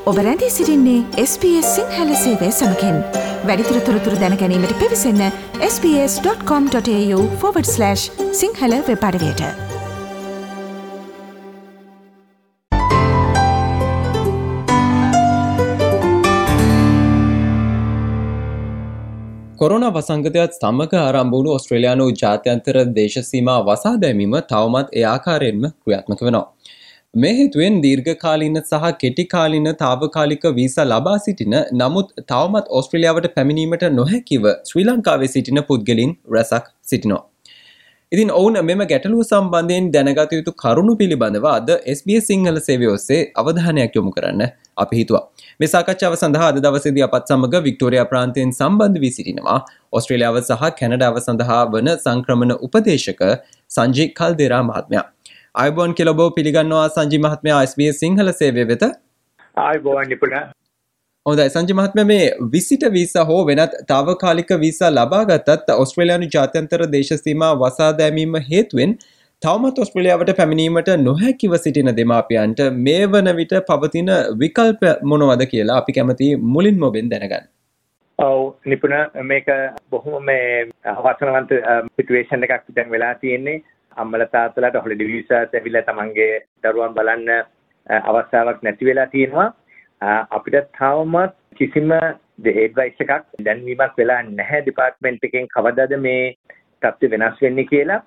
ඔබ රැඳී සිටින්නේ SBS සිංහල සේවය සමගින්. වැඩිදුර තොරතුරු දැන ගැනීමට පිවිසන්න sbs.com.au/සිංහල වෙබ් අඩවියට. කොරෝනා වසංගතයත් සමග ආරම්භ වුණු ඔස්ට්‍රේලියානු ජාත්‍යන්තර දේශ සීමා වසා දැමීම තවමත් ඒ ආකාරයෙන්ම ක්‍රියාත්මක වෙනවා. මේ හේතුවෙන් දීර්ඝකාලීන සහ කෙටිකාලීන තාවකාලික වීසා ලබා සිටින නමුත් තවමත් ඔස්ට්‍රේලියාවට පැමිණීමට නොහැකිව ශ්‍රී ලංකාවේ සිටින පුද්ගලයන් රැසක් සිටිනවා. ඉතින් ඔවුන් මෙම ගැටලුව සම්බන්ධයෙන් දැනගත යුතු කරුණු පිළිබඳව අද SBS සිංහල සේවය ඔස්සේ අවධානයක් යොමු කරන්න අපි හිතුවා. මේ සාකච්ඡාව සඳහා අද දවසේදී අපත් සමග වික්ටෝරියා ප්‍රාන්තයෙන් සම්බන්ධ වී සිටිනවා ඔස්ට්‍රේලියාව සහ කැනඩාව සඳහා වන සංක්‍රමණ උපදේශක සංජි කල්දේරා මහත්මයා. ආයුබෝවන් කියලා ඔබ පිළිගන්නවා සංජි මහත්මයා SBS සිංහල සේවය වෙත. ආයුබෝවන් නිපුණ. හොඳයි සංජි මහත්මයා, මේ විසිට වීසා හෝ වෙනත් තාවකාලික වීසා ලබා ගතත් ඔස්ට්‍රේලියානු ජාත්‍යන්තර දේශ සීමා වසා දැමීම හේතුවෙන් තවමත් ඔස්ට්‍රේලියාවට පැමිණීමට නොහැකිව සිටින දෙමාපියන්ට මේ වන විට පවතින විකල්ප මොනවද කියලා අපි කැමති මුලින්ම ඔබෙන් දැනගන්න. ඔව් නිපුණ, මේක බොහොම අවසරවන්ත සිටුේෂන් එකක් දැන් වෙලා තියෙන්නේ. අම්මලා තාත්තලාට හොලිඩේ වීසාස් ඇවිල්ලා තමන්ගේ දරුවන් බලන්න අවස්ථාවක් නැති වෙලා තියෙනවා. අපිට තවමත් කිසිම ඇඩ්වයිස් එකක් දැන්වීමක් වෙලා නැහැ ඩිපාර්ට්මන්ට් එකෙන් කවදාද මේ තත්ත්වය වෙනස් වෙන්නේ කියලා.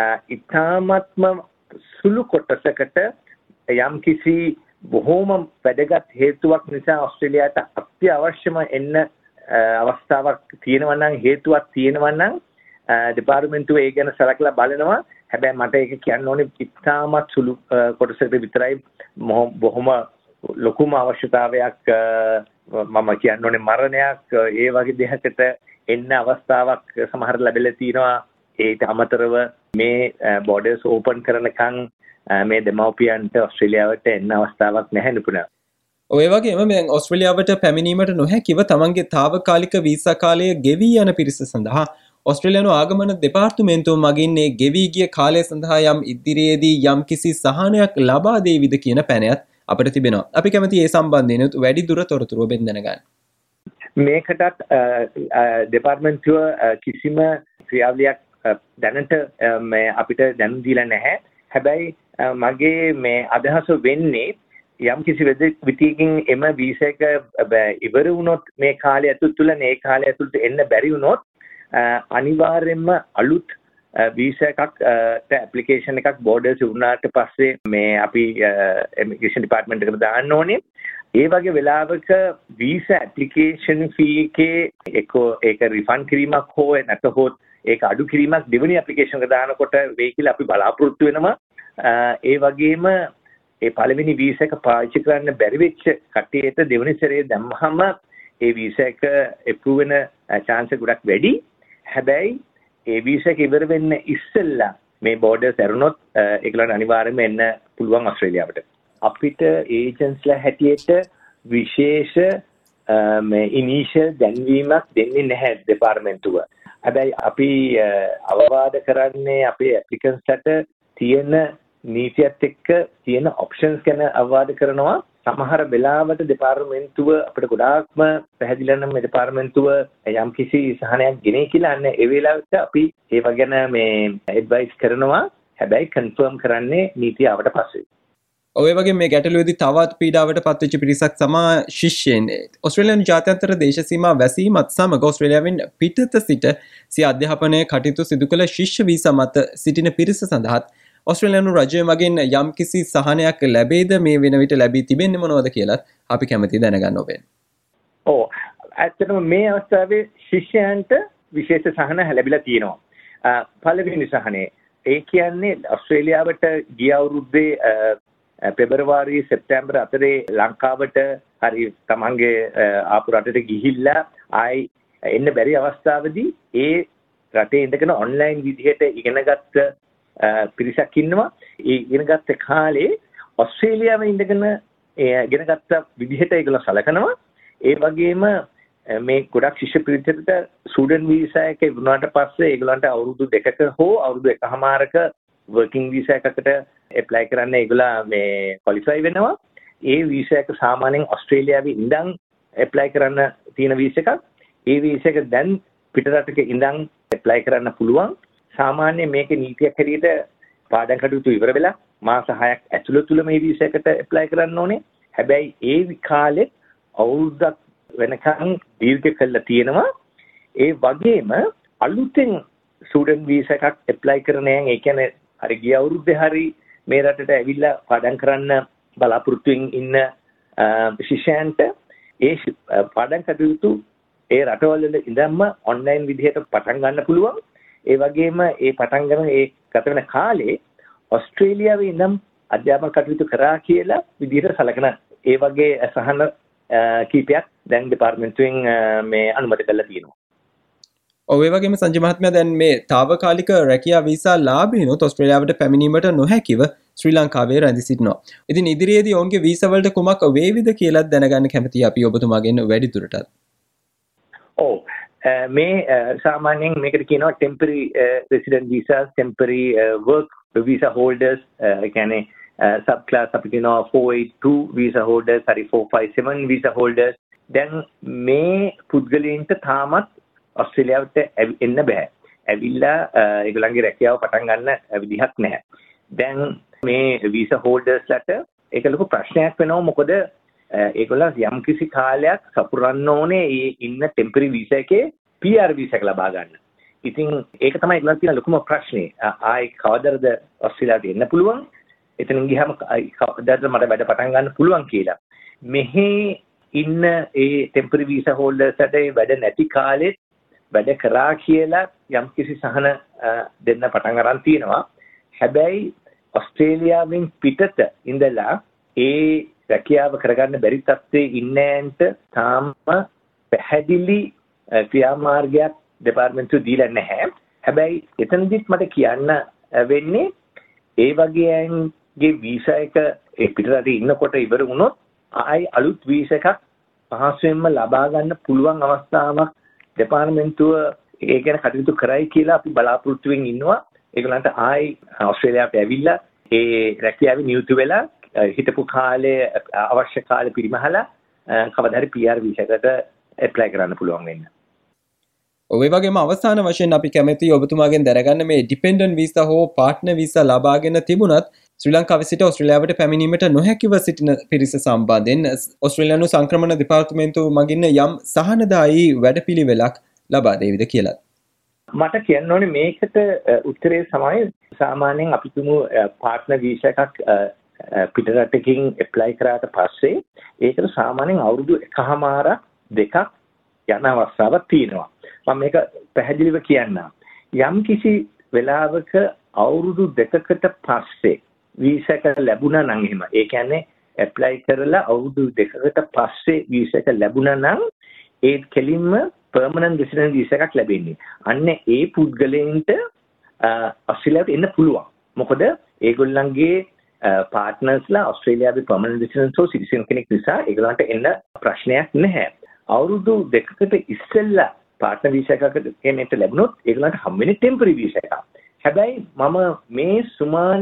ඉතාමත්ම සුළු කොටසකට යම් කිසි බොහෝම වැදගත් හේතුවක් නිසා ඔස්ට්‍රේලියාවට අත්‍යවශ්‍යම එන්න අවස්ථාවක් තියෙනවා නම්, හේතුවක් තියෙනවා නම් දෙපාර්තමේන්තුව ඒ ගැන සලකලා බලනවා. හැබැයි මට ඒක කියන්න ඕනේ ඉතාමත් සුළු කොටසකට විතරයි. බොහොම ලොකුම අවශ්‍යතාවයක් මම කියන්න ඕනේ මරණයක් ඒ වගේ දෙයකට එන්න අවස්ථාවක් සමහර ලැබෙලා තියෙනවා. ඒට අමතරව මේ බෝඩර්ස් ඕපන් කරනකන් මේ දෙමව්පියන්ට ඔස්ට්‍රේලියාවට එන්න අවස්ථාවක් නැහැ නුපුණා. ඔය වගේම මේ ඔස්ට්‍රේලියාවට පැමිණීමට නොහැකිව තමන්ගේ තාවකාලික වීසා කාලය ගෙවී යන පිරිස සඳහා ඔස්ට්‍රේලියානු ආගමන දෙපාර්තමේන්තුව මගින් මේ ගෙවී ගිය කාලය සඳහා යම් ඉදිරියේදී යම් කිසි සහනයක් ලබා දෙයිවිද කියන පැනයත් අපිට තිබෙනවා. අපි කැමති ඒ සම්බන්ධයෙන් වැඩි දුර තොරතුරු ඔබෙන් දැනගන්න. මේකටත් දෙපාර්තමේන්තුව කිසිම ක්‍රියාවලියක් දැනට මේ අපිට දැනුම් දීලා නැහැ. හැබැයි මගේ මේ අදහස වෙන්නේ යම් කිසි විදියකින් එම වීසා එක ඉවර වුණොත් මේ කාලය ඇතුළත මේ කාලය ඇතුළත එන්න බැරි වුණොත් අනිවාර්යයෙන්ම අලුත් වීසා එකක් ඇප්ලිකේෂන් එකක් බෝඩර්ස් වුණාට පස්සේ මේ අපි ඉමිග්‍රේෂන් ඩිපාර්ට්මන්ට් එකට දාන්න ඕනේ. ඒ වගේ වෙලාවක වීසා ඇප්ලිකේෂන් ෆී එකේ ඒක රිෆන්ඩ් කිරීමක් හෝ නැත්නම් ඒක අඩු කිරීමක් දෙවෙනි ඇප්ලිකේෂන් එක දානකොට වෙයි කියලා අපි බලාපොරොත්තු වෙනවා. ඒ වගේම ඒ පළවෙනි වීසා එක පාවිච්චි කරන්න බැරි වෙච්ච කට්ටියට දෙවෙනි සැරේ දැම්මහම ඒ වීසා එක අප්‍රූව් වෙන chance එක ගොඩක් වැඩි. හැබැයි ඒ වීසා එක ඉවර වෙන්න ඉස්සෙල්ලා මේ බෝඩර්ස් ඇරුණොත් ඒගොල්ලන්ට අනිවාර්යයෙන්ම එන්න පුළුවන් ඔස්ට්‍රේලියාවට. අපිට ඒජන්ට්ස්ලා හැටියට විශේෂ මේ ඉනිෂියල් දැන්වීමක් දෙන්නේ නැහැ දෙපාර්තමේන්තුව. හැබැයි අපි අවවාද කරන්නේ අපේ ඇප්ලිකන්ට්ස්ට තියෙන නීතියත් එක්ක තියෙන ඔප්ෂන්ස් ගැන අවවාද කරනවා. සමහර වෙලාවට දෙපාර්තමේන්තුව අපිට ගොඩාක්ම පැහැදිලි නම් මේ දෙපාර්තමේන්තුව යම් කිසි සහනයක් ගෙනේ කියලා අන්න ඒ වෙලාවට අපි ඒව ගැන මේ ඇඩ්වයිස් කරනවා. හැබැයි කන්ෆර්ම් කරන්නේ නීතිය ආවට පස්සේ. ඔය වගේ මේ ගැටලුවේදී තවත් පීඩාවට පත්වෙච්ච පිරිසක් සමා ශිෂ්‍යයන් ඔස්ට්‍රේලියානු ජාත්‍යන්තර දේශ සීමා වැසීමත් සමග ඔස්ට්‍රේලියාවෙන් පිටත සිට සිය අධ්‍යාපනය කටයුතු සිදු කළ ශිෂ්‍ය වීසා මත සිටින පිරිස සඳහාත් ඔස්ට්‍රේලියානු රජය මගින් යම් කිසි සහනයක් ලැබෙයිද මේ වෙන විට ලැබී තිබෙන්නේ මොනවද කියලාත් අපි කැමතියි දැනගන්න ඔබෙන්. ඔව්, ඇත්තටම මේ අවස්ථාවේ ශිෂ්‍යයන්ට විශේෂ සහන ලැබිලා තියෙනවා. පළවෙනි සහනේ ඒ කියන්නේ ඔස්ට්‍රේලියාවට ගිය අවුරුද්දේ පෙබරවාරි සෙප්තැම්බර් අතරේ ලංකාවට හරි තමන්ගේ ආපු රටට ගිහිල්ලා ආයි එන්න බැරි අවස්ථාවේදී ඒ රටේ ඉඳගෙන ඔන්ලයින් විදිහට ඉගෙනගත්ත පිරිසක් ඉන්නවා. ඒ ඉගෙනගත්ත කාලේ ඔස්ට්‍රේලියාවේ ඉඳගෙන ඉගෙනගත්ත විදිහට ඒගොල්ලෝ සලකනවා. ඒ වගේම මේ ගොඩක් ශිෂ්‍ය පිරිසකට ස්ටුඩන්ට් වීසා එක වුණාට පස්සේ ඒගොල්ලන්ට අවුරුදු 2ක හෝ අවුරුදු 1කමාරක වර්කින් වීසා එකකට ඇප්ලයි කරන්න ඒගොල්ලෝ මේ ක්වොලිෆයි වෙනවා. ඒ වීසා එක සාමාන්‍යයෙන් ඕස්ට්‍රේලියාවේ ඉඳන් ඇප්ලයි කරන්න තියෙන වීසා එකක්. ඒ වීසා එක දැන් පිටරටක ඉඳන් ඇප්ලයි කරන්න පුළුවන්. සාමාන්‍යයෙන් මේකේ නීතියක් හැටියට පාඩම් කටයුතු ඉවර වෙලා මාස 6ක් ඇතුළත තුල මේ වීසා එකට ඇප්ලයි කරන්න ඕනේ. හැබැයි ඒ කාලෙත් අවුරුද්දක් වෙනකන් දීර්ඝ කළා තියෙනවා. ඒ වගේම අලුතෙන් ස්ටුඩන්ට් වීසා එකක් ඇප්ලයි කරන අය, ඒ කියන්නේ හරි ගිය අවුරුද්දේ හරි මේ රටට ඇවිල්ලා පාඩම් කරන්න බලාපොරොත්තුෙන් ඉන්න ශිෂ්‍යයන්ට ඒ පාඩම් කටයුතු ඒ රටවල ඉඳන්ම ඔන්ලයින් විදිහට පටන් ගන්න පුළුවන්. ඒ වගේම ඒ පටන් ගන්න ඒ ගත වෙන කාලේ ඕස්ට්‍රේලියාවේ ඉඳන් අධ්‍යාපන කටයුතු කරා කියලා විදිහට සලකන ඒ වගේ සහන කීපයක් දැන් දෙපාර්තමේන්තුවෙන් මේ අනුමත කරලා තියෙනවා. ඔව් ඒ වගේම සංජය මහත්මයා දැන් මේ తాවකාලික රැකියා වීසා ලාභීනොත් ඕස්ට්‍රේලියාවට පැමිණීමට නොහැකිව ශ්‍රී ලංකාවේ රැඳී සිටිනවා. ඉතින් ඉදිරියේදී ඔවුන්ගේ වීසා වලට කුමක් වේවිද කියලා දැනගන්න කැමතියි අපි ඔබතුමාගෙන් වැඩිදුරටත්. ඔව් මේ සාමාන්‍යයෙන් මේකට කියනවා temporary resident visas, temporary work visa holders, ඒ කියන්නේ sub class අපි කියනවා 482 visa holders, හරි 457 visa holders. දැන් මේ පුද්ගලයන්ට තාමත් ඔස්ට්‍රේලියාවට එන්න බෑ. ඇවිල්ලා ඒගොල්ලන්ගේ රැකියාව පටන් ගන්න විදිහක් නැහැ. දැන් මේ වීසා හෝල්ඩර්ස්ලට ඒක ලොකු ප්‍රශ්නයක් වෙනවා. මොකද ඒගොල්ලෝ යම් කිසි කාලයක් සපුරන්න ඕනේ ඒ ඉන්න ටෙම්පරරි වීසා එකේ PR වීසා එක ලබා ගන්න. ඉතින් ඒක තමයි ඒගොල්ලන් තියෙන ලොකුම ප්‍රශ්නේ. ආයි කවදද ඔස්ට්‍රේලියාවට එන්න පුළුවන්? එතනින් ගියාම කවදද මට වැඩ පටන් ගන්න පුළුවන් කියලා. මෙහි ඉන්න ඒ ටෙම්පරරි වීසා හෝල්ඩර්ස්ලට වැඩ නැති කාලෙත් වැඩ කරා කියලා යම් කිසි සහන දෙන්න පටන් අරන් තියෙනවා. හැබැයි ඔස්ට්‍රේලියාවෙන් පිටත ඉඳලා ඒ රැකියාව කරගන්න බැරි තත්ත්වයේ ඉන්නයන්ට තාම පැහැදිලි ක්‍රියාමාර්ගයක් දෙපාර්තමේන්තුව දීලා නැහැ. හැබැයි එතනදිත් මට කියන්න වෙන්නේ ඒ වගේ අයගේ වීසා එක ඒ පිටරටේ ඉන්නකොට ඉවර වුණොත් ආයි අලුත් වීසා එකක් පහසුවෙන්ම ලබා ගන්න පුළුවන් අවස්ථාවක් දෙපාර්තමේන්තුව ඒ ගැන කටයුතු කරයි කියලා අපි බලාපොරොත්තුෙන් ඉන්නවා. ඒගොල්ලන්ට ආයි ඕස්ට්‍රේලියාවට ඇවිල්ලා ඒ රැකියාවේ නියුතු වෙලා හිටපු කාලේ අවශ්‍ය කාලෙ පිරිමහලා කවදා හරි PR වීසා එකට ඇප්ලයි කරන්න පුළුවන් වෙන්න. ඔය වගේම අවසාන වශයෙන් අපි කැමැති ඔබතුමාගෙන් දැනගන්න මේ ඩිපෙන්ඩන්ට් වීසා හෝ පාර්ට්නර් වීසා ලබාගෙන තිබුණත් ශ්‍රී ලංකාවේ සිට ඕස්ට්‍රේලියාවට පැමිණීමට නොහැකිව සිටින පිරිස සම්බන්ධයෙන් ඕස්ට්‍රේලියානු සංක්‍රමණ දෙපාර්තමේන්තුව මගින් යම් සහනදායී වැඩපිළිවෙලක් ලබා දෙවිද කියලා. මට කියන්න ඕනේ මේකට උත්තරේ තමයි සාමාන්‍යයෙන් අපි තුමු පාර්ට්නර් වීසා එකක් පිටරටකින් ඇප්ලයි කරාට පස්සේ ඒකට සාමාන්‍යයෙන් අවුරුදු 1.5 2ක් යන අවස්ථාවක් තියෙනවා. මම මේක පැහැදිලිව කියන්නම්. යම් කිසි වෙලාවක අවුරුදු 2කට පස්සේ වීසා එක ලැබුණා නම් එහෙම ඒ කියන්නේ ඇප්ලයි කරලා අවුරුදු 2කට පස්සේ වීසා එක ලැබුණා නම් ඒ කෙලින්ම permanent resident visa එකක් ලැබෙන්නේ. අන්න ඒ පුද්ගලයන්ට ඔස්ට්‍රේලියාවට එන්න පුළුවන්. මොකද ඒගොල්ලන්ගේ පාර්ට්නර්ස්ලා ඔස්ට්‍රේලියාවේ permanent resident හෝ citizen කෙනෙක් නිසා ඒගොල්ලන්ට එන්න ප්‍රශ්නයක් නැහැ. අවුරුදු 2කට ඉස්සෙල්ලා පාර්ට්නර් වීසා එකකට කෙනෙක්ට ලැබුණොත් ඒගොල්ලන්ට හම් වෙන්නේ ටෙම්පරරි වීසා එකක්. හැබැයි මම මේ සුමාන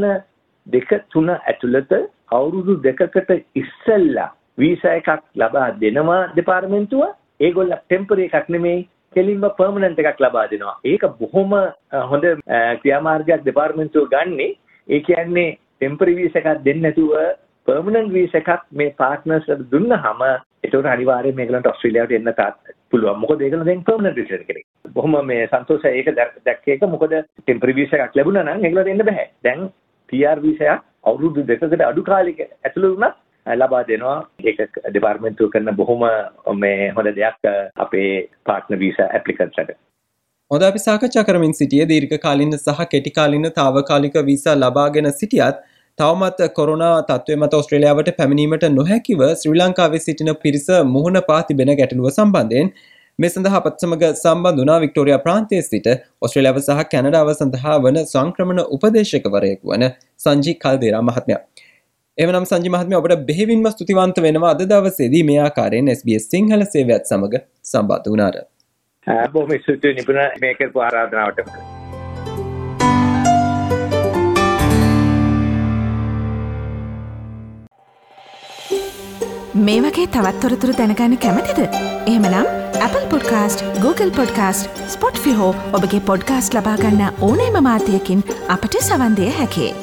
2-3 ඇතුළත අවුරුදු 2කට ඉස්සෙල්ලා වීසා එකක් ලබා දෙනවා දෙපාර්තමේන්තුව. ඒගොල්ලෝ ටෙම්පරරි එකක් නෙමෙයි කෙලින්ම පර්මනන්ට් එකක් ලබා දෙනවා. ඒක බොහොම හොඳ ක්‍රියාමාර්ගයක් දෙපාර්තමේන්තුව ගන්නෙ. ඒ කියන්නේ ටෙම්පරරි වීසා එකක් දෙන්නේ නැතුව පර්මනන්ට් වීසා එකක් මේ පාර්ට්නර්ස්ලට දුන්නාම ඒකට අනිවාර්යයෙන් මේගොල්ලන්ට ඔස්ට්‍රේලියාවට එන්න පුළුවන්. මොකද ඒගොල්ලෝ දැන් පර්මනන්ට් විසර් කෙනෙක්. බොහොම මේ සන්තෝෂයි ඒක දැක්ක එක. මොකද ටෙම්පරරි වීසා එකක් ලැබුණා නම් ඒගොල්ලන්ට එන්න බෑ. දැන් PR වීසා එකක් අවුරුදු 2කට අඩු කාලයක ඇතුළත වුණත් ලබා දෙනවා. ඒක දෙපාර්තමේන්තුව කරන බොහොම මේ හොඳ දෙයක් අපේ පාර්ට්නර් වීසා ඇප්ලිකන්ට්ස්ලට. හොඳ අපි සාකච්ඡා කරමින් සිටියේ දීර්ඝකාලීන සහ කෙටිකාලීන తాවකාලික වීසා ලබාගෙන සිටියත් තවමත් කොරෝනා තත්ත්වය මත ඕස්ට්‍රේලියාවට පැමිණීමට නොහැකිව ශ්‍රී ලංකාවේ සිටින පිරිස මුහුණ පා තිබෙන ගැටලුව සම්බන්ධයෙන් මේ සඳහා අපත් සමග සම්බන්ධ වුණා වික්ටෝරියා ප්‍රාන්තයේ සිට ඕස්ට්‍රේලියාව සහ කැනඩාව සඳහා වන සංක්‍රමණ උපදේශකවරයෙකු වන සංජි කල්දේරා මහත්මයා. එවනම් සංජි මහත්මයා ඔබට බෙහෙවින්ම ස්තුතිවන්ත වෙනවා අද දවසේදී මේ ආකාරයෙන් SBS සිංහල සේවයත් සමග සම්බන්ධ වුණාට. බොහොම ස්තුතියි නිපුණ මේ කරපු ආරාධනාවට. මේ වගේ තවත් තොරතුරු දැනගන්න කැමතිද? එහෙමනම් Apple Podcast, Google Podcast, Spotify හෝ ඔබගේ පොඩ්කාස්ට් ලබා ගන්න ඕනෑම මාධ්‍යයකින් අපට සවන් දිය හැකියි.